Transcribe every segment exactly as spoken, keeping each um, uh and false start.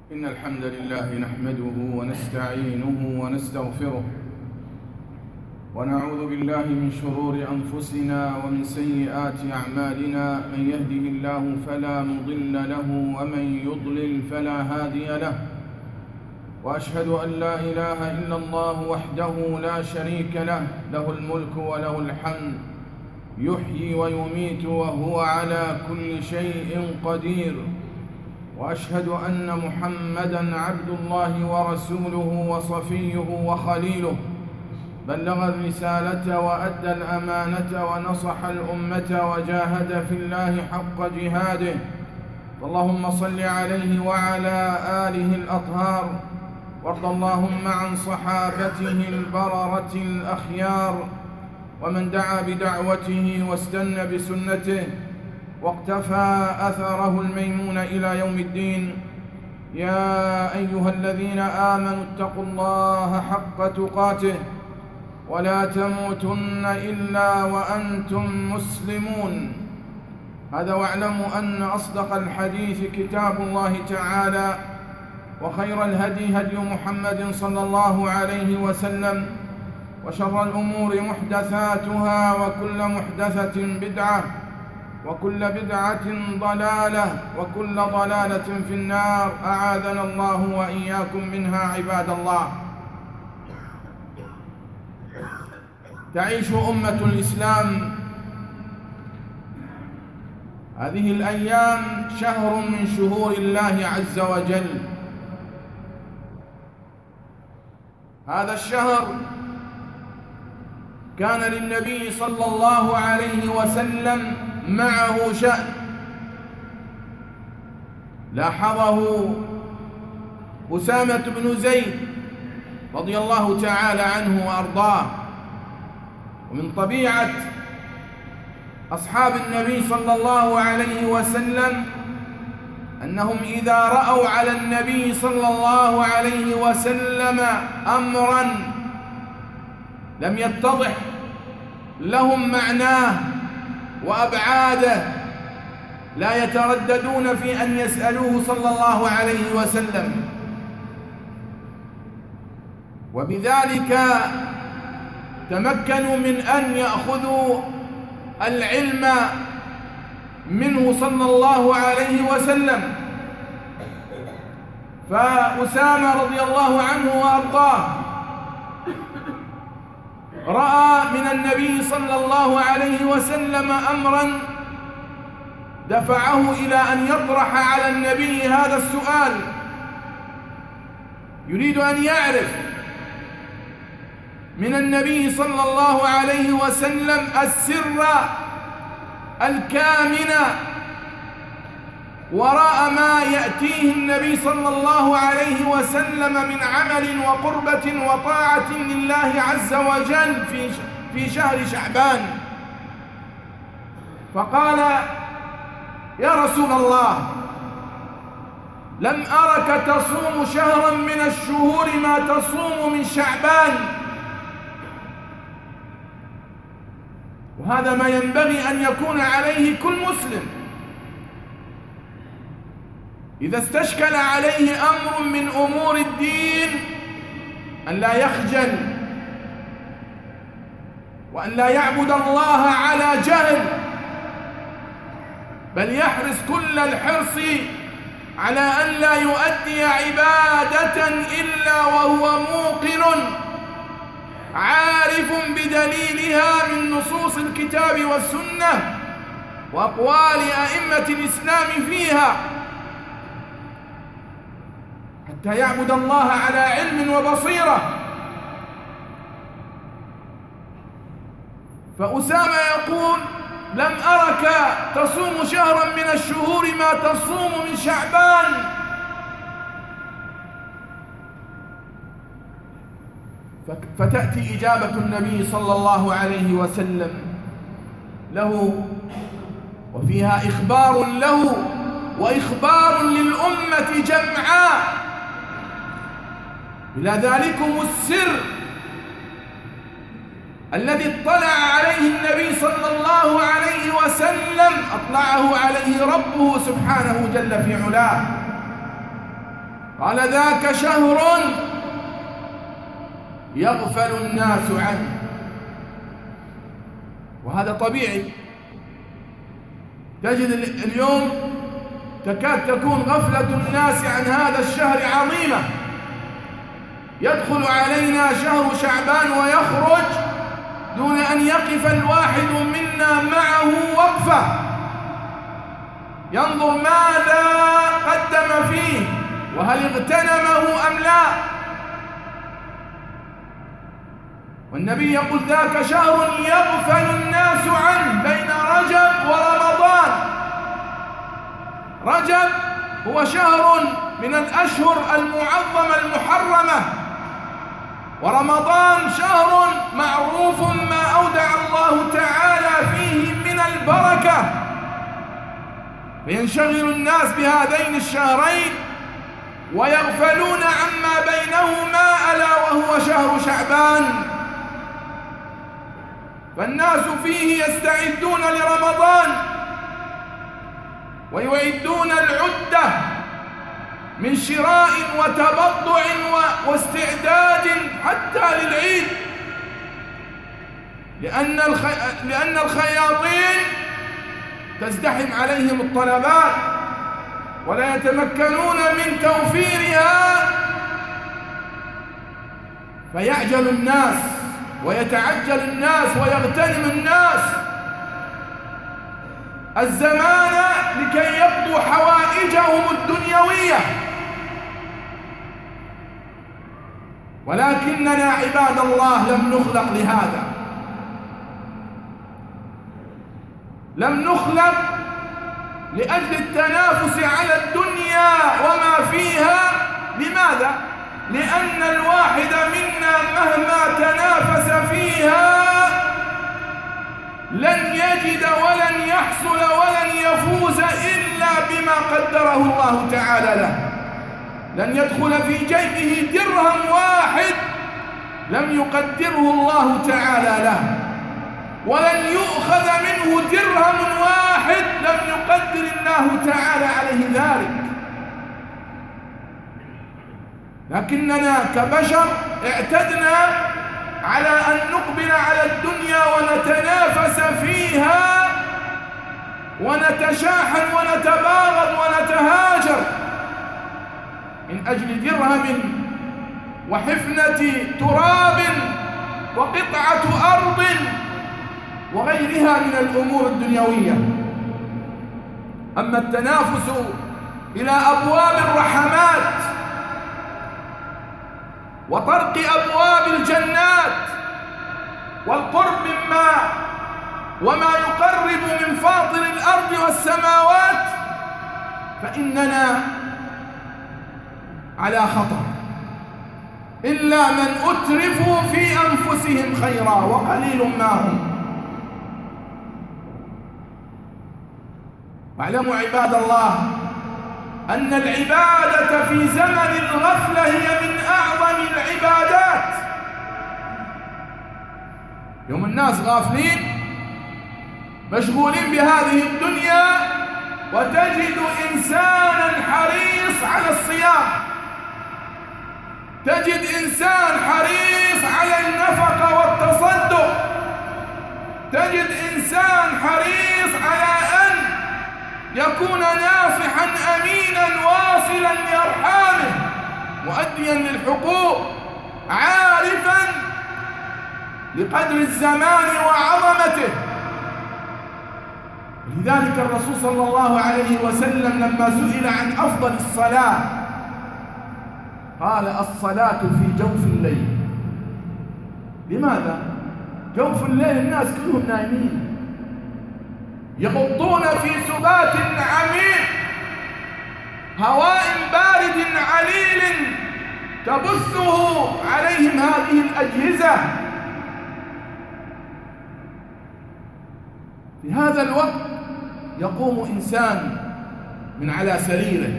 إن الحمد لله نحمده ونستعينه ونستغفره ونعوذ بالله من شرور أنفسنا ومن سيئات أعمالنا. من يهده الله فلا مضل له ومن يضلل فلا هادي له، وأشهد أن لا إله إلا الله وحده لا شريك له، له الملك وله الحمد، يحيي ويميت وهو على كل شيء قدير. وأشهد أن محمدًا عبد الله ورسوله وصفيه وخليله، بلغ الرسالة وأدى الأمانة ونصح الأمة وجاهد في الله حق جهاده. اللهم صل عليه وعلى آله الأطهار، وارض اللهم عن صحابته البررة الأخيار، ومن دعا بدعوته واستنى بسنته واقتفى أثره الميمون إلى يوم الدين. يا أيها الذين آمنوا اتقوا الله حق تقاته ولا تموتن إلا وأنتم مسلمون. هذا واعلموا أن أصدق الحديث كتاب الله تعالى، وخير الهدي هدي محمد صلى الله عليه وسلم، وشر الأمور محدثاتها، وكل محدثة بدعة، وكل بدعة ضلالة، وكل ضلالة في النار. أعاذنا الله وإياكم منها عباد الله. تعيش أمة الإسلام هذه الأيام شهر من شهور الله عز وجل. هذا الشهر كان للنبي صلى الله عليه وسلم معه شأن لاحظه أسامة بن زيد رضي الله تعالى عنه وأرضاه. ومن طبيعة أصحاب النبي صلى الله عليه وسلم أنهم إذا رأوا على النبي صلى الله عليه وسلم أمرا لم يتضح لهم معناه وأبعاده لا يترددون في أن يسألوه صلى الله عليه وسلم، وبذلك تمكنوا من أن يأخذوا العلم منه صلى الله عليه وسلم. فأسامة رضي الله عنه وأرضاه رأى من النبي صلى الله عليه وسلم أمرا دفعه إلى أن يطرح على النبي هذا السؤال، يريد أن يعرف من النبي صلى الله عليه وسلم السر الكامن وراء ما يأتيه النبي صلى الله عليه وسلم من عمل وقربة وطاعة لله عز وجل في في شهر شعبان. فقال: يا رسول الله، لم أرك تصوم شهرا من الشهور ما تصوم من شعبان، وهذا ما ينبغي أن يكون عليه كل مسلم إذا استشكل عليه أمر من أمور الدين، أن لا يخجل وأن لا يعبد الله على جهل، بل يحرص كل الحرص على أن لا يؤدي عبادة إلا وهو موقن عارف بدليلها من نصوص الكتاب والسنة وأقوال أئمة الإسلام فيها، حتى يعبد الله على علم وبصيرة. فأسامة يقول: لم أرك تصوم شهرا من الشهور ما تصوم من شعبان. فتأتي إجابة النبي صلى الله عليه وسلم له، وفيها إخبار له وإخبار للأمة جمعاء إلى ذلكم السر الذي اطلع عليه النبي صلى الله عليه وسلم، أطلعه عليه ربه سبحانه جل في علاه. قال ذاك شهر يغفل الناس عنه. وهذا طبيعي، تجد اليوم تكاد تكون غفلة الناس عن هذا الشهر عظيمة. يدخل علينا شهر شعبان ويخرج دون أن يقف الواحد منا معه وقفة ينظر ماذا قدم فيه وهل اغتنمه أم لا. والنبي يقول ذاك شهر يغفل الناس عنه بين رجب ورمضان. رجب هو شهر من الأشهر المعظمة المحرمة، ورمضان شهر معروف ما أودع الله تعالى فيه من البركة، فينشغل الناس بهذين الشهرين ويغفلون عما بينهما ألا وهو شهر شعبان. فالناس فيه يستعدون لرمضان ويعدون العدة من شراء وتبضع واستعداد حتى للعيد، لأن الخي... لأن الخياطين تزدحم عليهم الطلبات ولا يتمكنون من توفيرها، فيعجل الناس ويتعجل الناس ويغتنم الناس الزمان لكي يقضوا حوائجهم الدنيوية. ولكننا عباد الله لم نخلق لهذا، لم نخلق لأجل التنافس على الدنيا وما فيها. لماذا؟ لأن الواحد منا مهما تنافس فيها لن يجد ولن يحصل ولن يفوز إلا بما قدره الله تعالى له. لن يدخل في جيبه درهم واحد لم يقدره الله تعالى له، ولن يؤخذ منه درهم واحد لم يقدر الله تعالى عليه ذلك. لكننا كبشر اعتدنا على أن نقبل على الدنيا ونتنافس فيها ونتشاحن ونتباغض ونتهاجر من أجل درهم وحفنة تراب وقطعة أرض وغيرها من الأمور الدنيوية. أما التنافس إلى أبواب الرحمات وطرق أبواب الجنات والقرب مما وما يقرب من فاطر الأرض والسماوات فإننا على خطر، إلا من أترفوا في أنفسهم خيرا وقليل ما هم. واعلموا عباد الله أن العبادة في زمن الغفلة هي من أعظم العبادات. يوم الناس غافلين مشغولين بهذه الدنيا وتجد إنسانا حريص على الصيام، تجد إنسان حريص على النفقة والتصدق، تجد إنسان حريص على أن يكون ناصحا أمينا واصلا لأرحامه مؤديا للحقوق عارفا لقدر الزمان وعظمته. لذلك الرسول صلى الله عليه وسلم لما سئل عن أفضل الصلاة قال الصلاة في جوف الليل. لماذا؟ جوف الليل الناس كلهم نايمين يغطون في سبات عميق، هواء بارد عليل تبثه عليهم هذه الأجهزة. في هذا الوقت يقوم إنسان من على سريره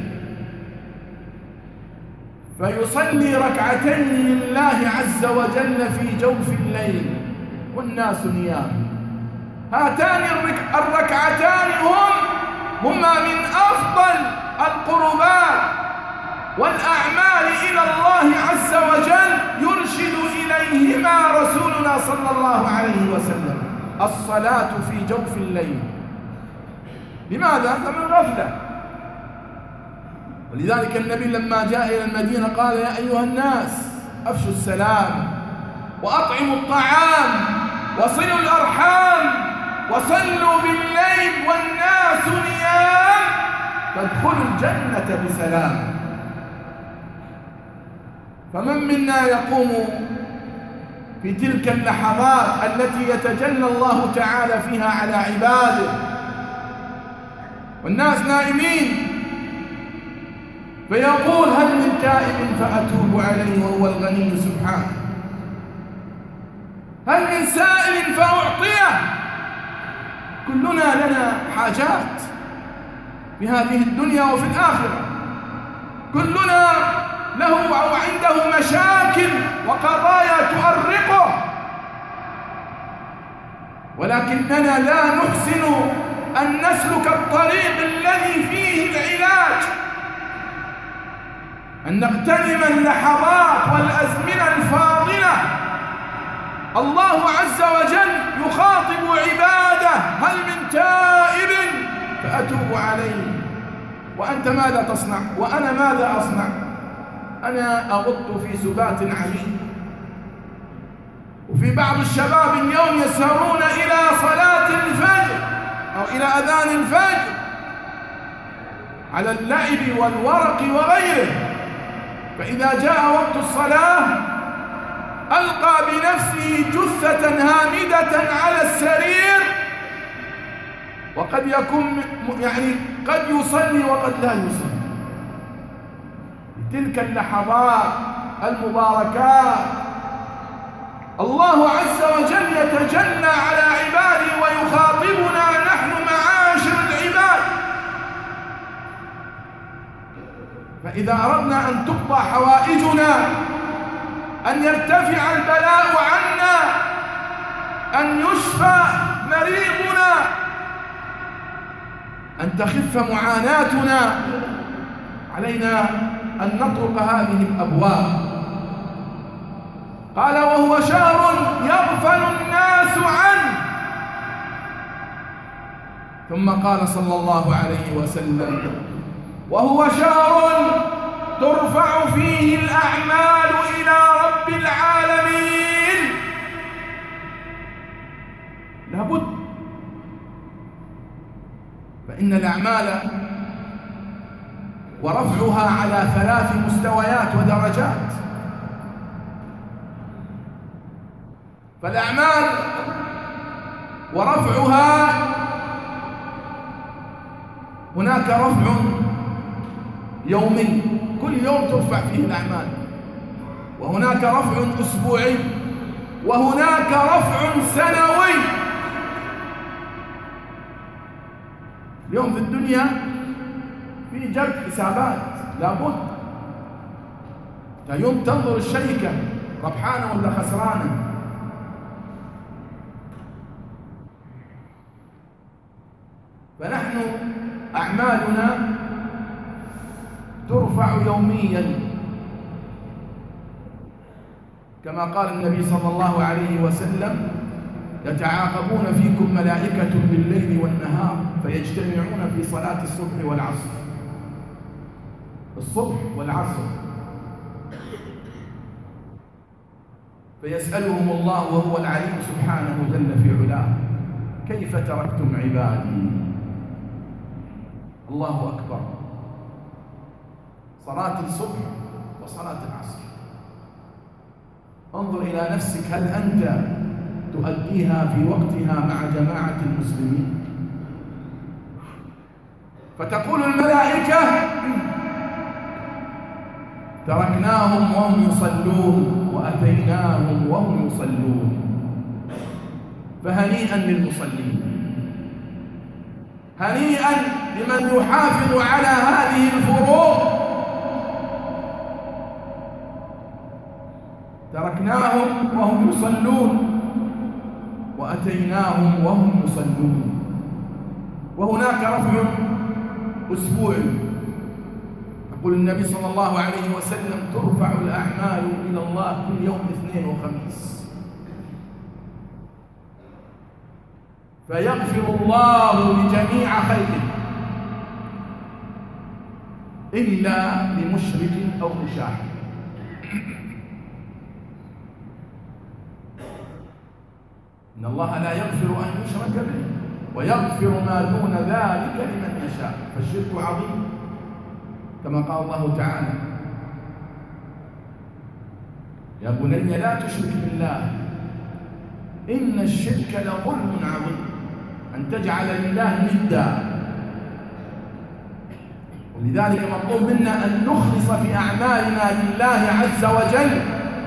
فيصلي ركعتين لله عز وجل في جوف الليل والناس نيام. هاتان الركعتان هم هما من أفضل القربات والأعمال الله عز وجل يرشد إليهما رسولنا صلى الله عليه وسلم: الصلاة في جوف الليل. لماذا؟ من غفلة. ولذلك النبي لما جاء إلى المدينة قال: يا أيها الناس أفشوا السلام وأطعموا الطعام وصلوا الأرحام وصلوا بالليل والناس نيام تدخلوا الجنة بسلام. فمن منا يقوم في تلك اللحظات التي يتجلى الله تعالى فيها على عباده والناس نائمين فيقول: هل من تائب فأتوب عليه وهو الغني سبحانه؟ هل من سائل فأعطيه؟ كلنا لنا حاجات في هذه الدنيا وفي الآخرة، كلنا له أو عنده مشاكل وقضايا تؤرقه، ولكننا لا نحسن أن نسلك الطريق الذي فيه العلاج، أن نغتنم اللحظات والأزمنة الفاضلة. الله عز وجل يخاطب عباده: هل من تائب فأتوب عليه. وأنت ماذا تصنع؟ وأنا ماذا أصنع؟ أنا أغط في سبات عميق، وفي بعض الشباب اليوم يسهرون إلى صلاة الفجر أو إلى أذان الفجر على اللعب والورق وغيره، فإذا جاء وقت الصلاة ألقى بنفسه جثة هامدة على السرير، وقد يكون يعني قد يصلي وقد لا يصلي. تلك اللحظات المباركات الله عز وجل يتجلى على عباده ويخاطبنا نحن معاشر العباد. فإذا أردنا أن تقضى حوائجنا، أن يرتفع البلاء عنا، أن يشفى مريضنا، أن تخف معاناتنا، علينا أن نطرق هذه الأبواب. قال: وهو شهر يغفل الناس عنه. ثم قال صلى الله عليه وسلم: وهو شهر ترفع فيه الأعمال إلى رب العالمين. لابد، فإن الأعمال ورفعها على ثلاث مستويات ودرجات. فالأعمال ورفعها هناك رفع يومي، كل يوم ترفع فيه الأعمال، وهناك رفع أسبوعي، وهناك رفع سنوي. اليوم في الدنيا في جرد حسابات، لابد يوم تنظر الشركة ربحانة ولا خسرانة. فنحن أعمالنا ترفع يوميا، كما قال النبي صلى الله عليه وسلم: يتعاقبون فيكم ملائكة بالليل والنهار فيجتمعون في صلاة الصبح والعصر. الصبح والعصر فيسألهم الله وهو العليم سبحانه جل في علاه: كيف تركتم عبادي؟ الله أكبر. صلاة الصبح وصلاة العصر، انظر إلى نفسك، هل أنت تؤديها في وقتها مع جماعة المسلمين؟ فتقول الملائكة: تركناهم وهم يصلون وأتيناهم وهم يصلون. فهنيئا للمصلين، هنيئا لمن يحافظ على هذه الفروض. تركناهم وهم يصلون وأتيناهم وهم يصلون. وهناك رفع أسبوعي، يقول النبي صلى الله عليه وسلم ترفع الأعمال إلى الله كل يوم اثنين وخميس، فيغفر الله لجميع خلقه إلا لمشرك أو مشاحن. إن الله لا يغفر أن يشرك به ويغفر ما دون ذلك لمن يشاء، فالشرك عظيم كما قال الله تعالى: يا بني لا تشرك بالله إن الشرك لظلم عظيم، أن تجعل لله ندا. ولذلك مطلوب منا أن نخلص في أعمالنا لله عز وجل،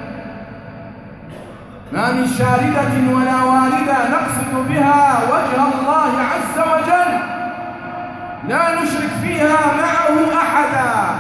ما من شاردة ولا واردة نقصد بها وجه الله عز وجل لا نشرك فيها معه أحدا.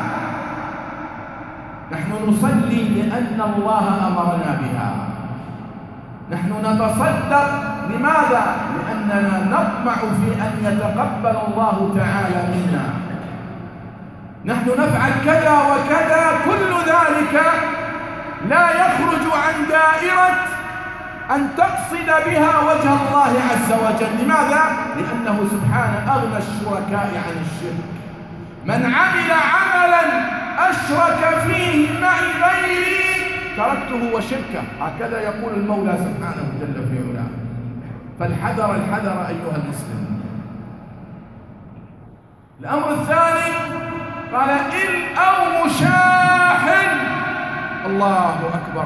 نحن نصلي لأن الله أمرنا بها، نحن نتصدق لماذا؟ لأننا نطمع في أن يتقبل الله تعالى منا، نحن نفعل كذا وكذا، كل ذلك لا يخرج عن دائرة أن تقصد بها وجه الله عز وجل. لماذا؟ لأنه سبحانه أغنى الشركاء عن الشرك. من عمل عملا أشرك فيه معي غيري تركته وشركه، هكذا يقول المولى سبحانه جل في علاه. فالحذر الحذر أيها المسلم. الأمر الثاني قال: إن أو مشاحن. الله أكبر،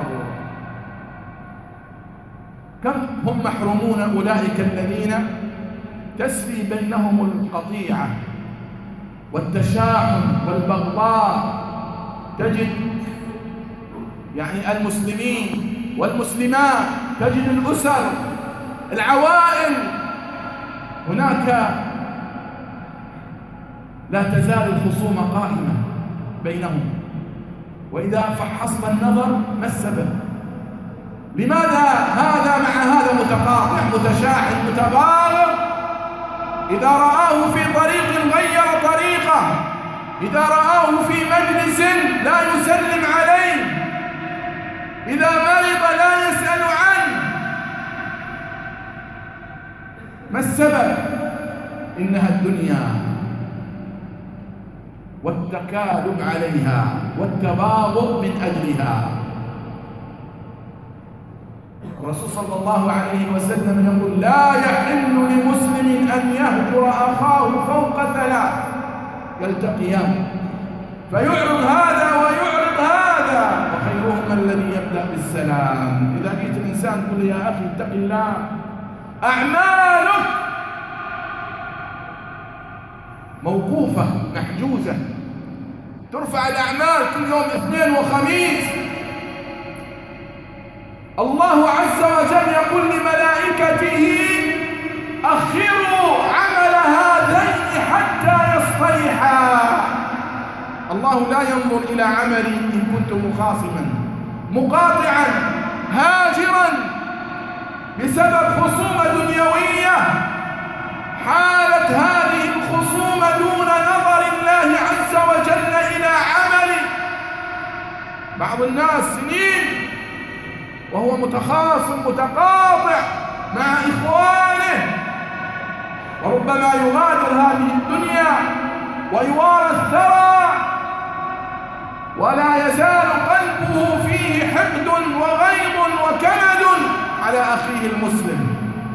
كم هم محرومون أولئك الذين تسري بينهم القطيعة والتشاحن والبغضاء. تجد يعني المسلمين والمسلمات، تجد الأسر، العوائل، هناك لا تزال الخصومة قائمة بينهم، وإذا فحصت النظر ما السبب؟ لماذا هذا مع هذا متقاطع متشاحن متباغض؟ إذا رآه في طريق غير طريقه، إذا رآه في مجلس لا يسلم عليه، إذا مرض لا يسأل عنه. ما السبب؟ إنها الدنيا والتكالب عليها والتباغض من أجلها. الرسول صلى الله عليه وسلم يقول: لا يحل لمسلم أن يهجر أخاه فوق ثلاث يلتقيان فيعرض هذا ويعرض هذا، وخيرهما الذي يبدأ بالسلام. إذا جئت الإنسان تقول: يا أخي اتق الله، أعمالك موقوفة محجوزة، ترفع الأعمال كل يوم اثنين وخميس. الله عز وجل يقول لملائكته: أخروا عمل هذين حتى يصطلحا. الله لا ينظر إلى عملي إن كنت مخاصما مقاطعا هاجرا بسبب خصومة دنيوية، حالت هذه الخصومة دون نظر الله عز وجل إلى عملي. بعض الناس سنين وهو متخاصم متقاطع مع إخوانه، وربما يغادر هذه الدنيا ويوارى الثرى، ولا يزال قلبه فيه حقد وغيظ وكمد على أخيه المسلم.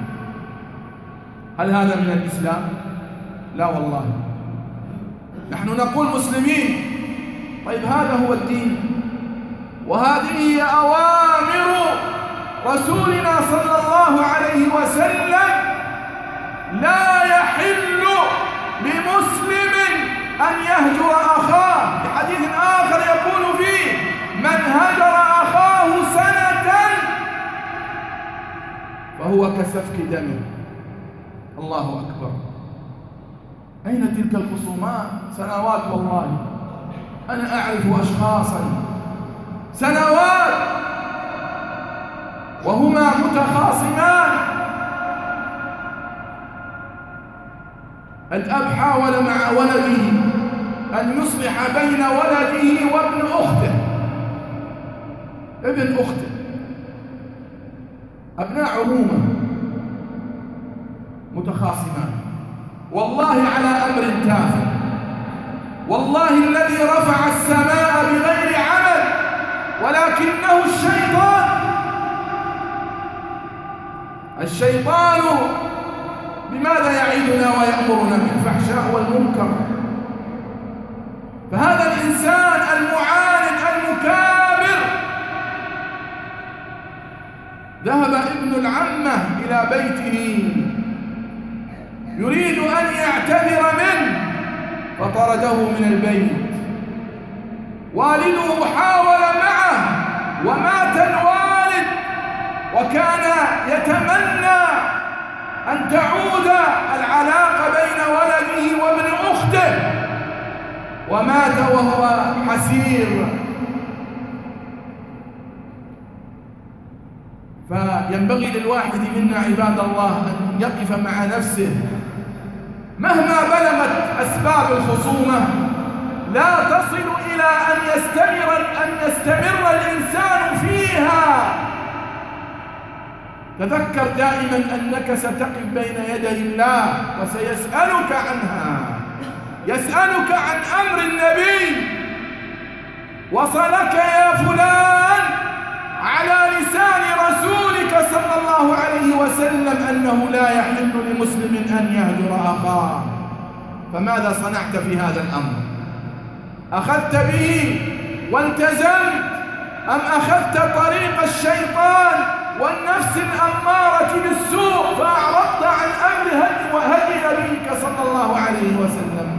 هل هذا من الإسلام؟ لا والله. نحن نقول مسلمين، طيب هذا هو الدين، وهذه هي أوامر رسولنا صلى الله عليه وسلم. لا يحل لمسلم أن يهجر أخاه. في حديث آخر يقول فيه: من هجر أخاه سنة فهو كسفك دمه. الله أكبر. أين تلك الخصومات؟ سنوات والله. أنا أعرف أشخاصا سنوات وهما متخاصمان، الأب حاول مع ولده أن يصلح بين ولده وابن أخته، ابن أخته، أبناء عمومة متخاصمان، والله على أمر تافه، والله الذي رفع السماء بغير عمل ولكنه الشيطان. الشيطان بماذا يعيدنا ويأمرنا؟ بالفحشاء والمنكر. فهذا الإنسان المعاند المكابر ذهب ابن العمة إلى بيته يريد أن يعتذر منه فطرده من البيت. والده حاول معه ومات الوالد، وكان يتمنى أن تعود العلاقة بين ولده وابن أخته، ومات وهو حسير. فينبغي للواحد منا عباد الله أن يقف مع نفسه مهما بلغت أسباب الخصومة، لا تصل إلى أن يستمر أن يستمر الإنسان فيها. تذكر دائما أنك ستقف بين يدي الله وسيسألك عنها، يسألك عن أمر النبي وصلك يا فلان على لسان رسولك صلى الله عليه وسلم أنه لا يحل لمسلم أن يهجر أخاه، فماذا صنعت في هذا الأمر؟ أخذت به والتزمت أم أخذت طريق الشيطان والنفس الأمارة بالسوء فأعرضت عن أمر هدي نبيك صلى الله عليه وسلم؟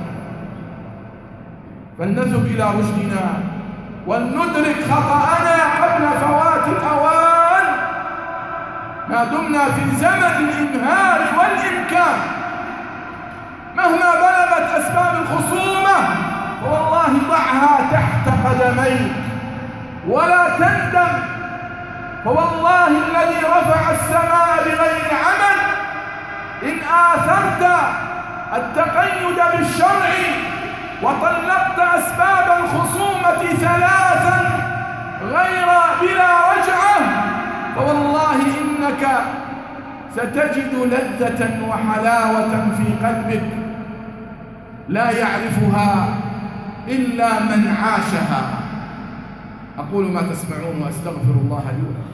فلنذهب إلى رشدنا ولندرك خطأنا قبل فوات الأوان، ما دمنا في زمن الإمهال والإمكان. مهما بلغت أسباب الخصومة فوالله ضعها تحت قدميك ولا تندم، فوالله الذي رفع السماء بغير عمل إن آثرت التقيد بالشرع وطلقت أسباب الخصومة ثلاثا غير بلا رجعة، فوالله إنك ستجد لذة وحلاوة في قلبك لا يعرفها إلا من عاشها. أقول ما تسمعون وأستغفر الله لي ولكم.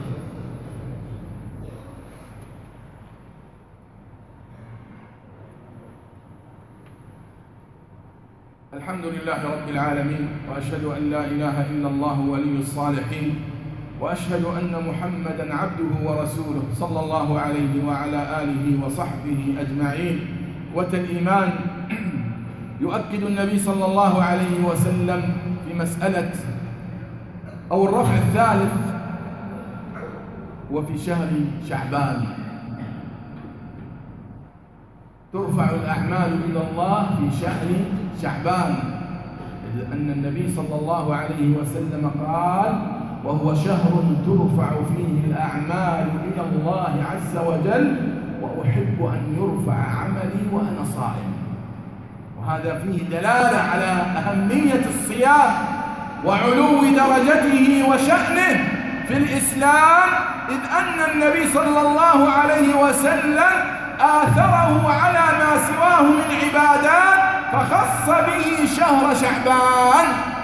الحمد لله رب العالمين، وأشهد أن لا إله إلا الله ولي الصالحين، وأشهد أن محمدًا عبده ورسوله صلى الله عليه وعلى آله وصحبه أجمعين. والإيمان يؤكد النبي صلى الله عليه وسلم في مسألة أو الرفع الثالث وفي شهر شعبان ترفع الأعمال إلى الله في شهر شعبان، لأن النبي صلى الله عليه وسلم قال: وهو شهر ترفع فيه الأعمال إلى الله عز وجل، وأحب أن يرفع عملي وأنا صائم. وهذا فيه دلالة على أهمية الصيام وعلو درجته وشأنه في الإسلام، إذ أن النبي صلى الله عليه وسلم آثره على ما سواه من عبادات فخص به شهر شعبان.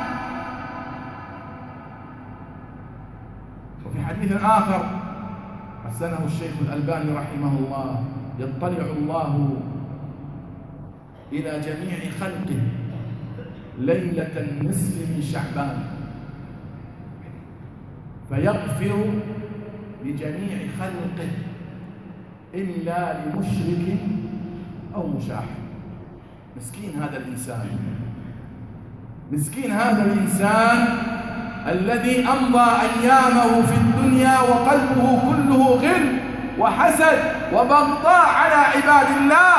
وفي حديث آخر حسنه الشيخ الألباني رحمه الله: يطلع الله إلى جميع خلقه ليلة النصف من شعبان فيغفر لجميع خلقه إلا لمشرك أو مشاحن. مسكين هذا الإنسان، مسكين هذا الإنسان الذي أمضى أيامه في الدنيا وقلبه كله غل وحسد وبغضاء على عباد الله.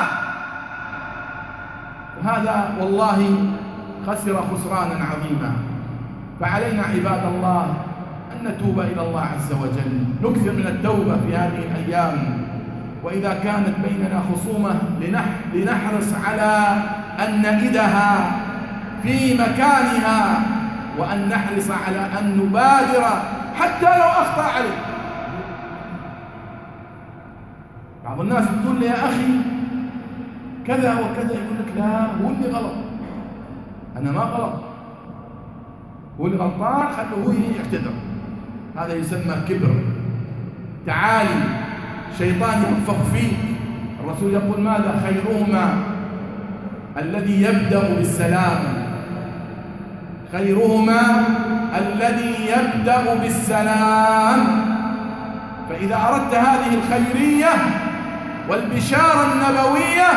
هذا والله خسر خسرانا عظيما. فعلينا عباد الله أن نتوب إلى الله عز وجل، نكثر من التوبة في هذه الأيام، وإذا كانت بيننا خصومة لنحرص على أن نئدها في مكانها، وأن نحرص على أن نبادر حتى لو أخطأ عليه. بعض الناس تقول لي يا أخي كذا وكذا، يقول لك لا هو اللي غلط، أنا ما غلط، هو اللي غلطان، خليه هو يعتذر. هذا يسمى كبر، تعالي، شيطان ينفخ فيك. الرسول يقول ماذا؟ خيرهما الذي يبدأ بالسلام، خيرهما الذي يبدأ بالسلام. فإذا أردت هذه الخيرية والبشارة النبوية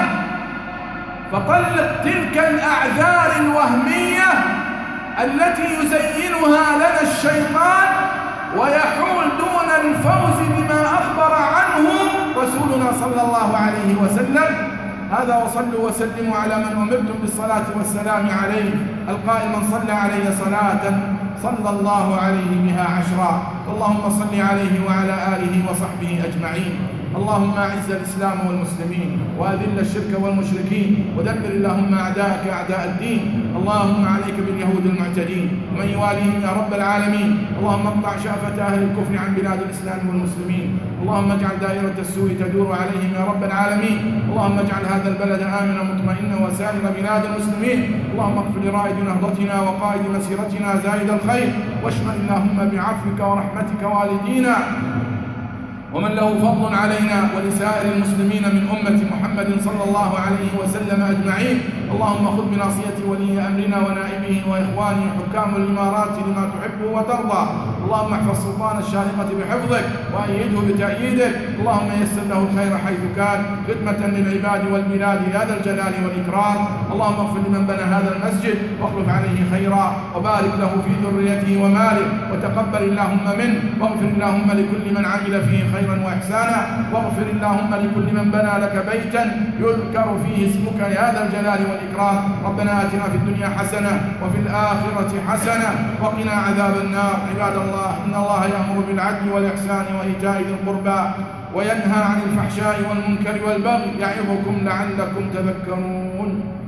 فطلق تلك الأعذار الوهمية التي يزينها لنا الشيطان ويحول دون الفوز بما أخبر عنه رسولنا صلى الله عليه وسلم. هذا وصلوا وسلموا على من أمرتم بالصلاة والسلام عليه، القائل من صلى علي صلاة صلى الله عليه بها عشرا. اللهم صل عليه وعلى آله وصحبه أجمعين. اللهم أعز الإسلام والمسلمين وأذل الشرك والمشركين ودمر اللهم أعداءك أعداء الدين. اللهم عليك باليهود المعتدين ومن يواليهم يا رب العالمين. اللهم اقطع شأفة أهل الكفر عن بلاد الإسلام والمسلمين. اللهم اجعل دائرة السوء تدور عليهم يا رب العالمين. اللهم اجعل هذا البلد آمنا مطمئنا وسائر بلاد المسلمين. اللهم اغفر لرائد نهضتنا وقائد مسيرتنا زائد الخير، واشمل اللهم بعفوك ورحمتك والدينا ومن له فضل علينا ولسائر المسلمين من أمة محمد صلى الله عليه وسلم أجمعين. اللهم خذ بناصية ولي أمرنا ونائبه وإخوانه حكام الإمارات لما تحب وترضى. اللهم احفظ سلطان الشارقة بحفظك وأيده بتأييدك. اللهم يسر له الخير حيث كان خدمة للعباد والبلاد يا ذا الجلال والإكرام. اللهم اغفر لمن بنى هذا المسجد واخلف عليه خيرا وبارك له في ذريته وماله وتقبل اللهم منه، واغفر اللهم لكل من عمل فيه خيرا وإحسانا، واغفر اللهم لكل من بنى لك بيتا يذكر فيه اسمك يا ذا الجلال والإكرام. ربنا آتنا في الدنيا حسنة وفي الآخرة حسنة وقنا عذاب النار. عباد الله، إن الله يأمر بالعدل والإحسان وإيتاء ذي القربى وينهى عن الفحشاء والمنكر والبغي يعظكم لعلكم تذكرون.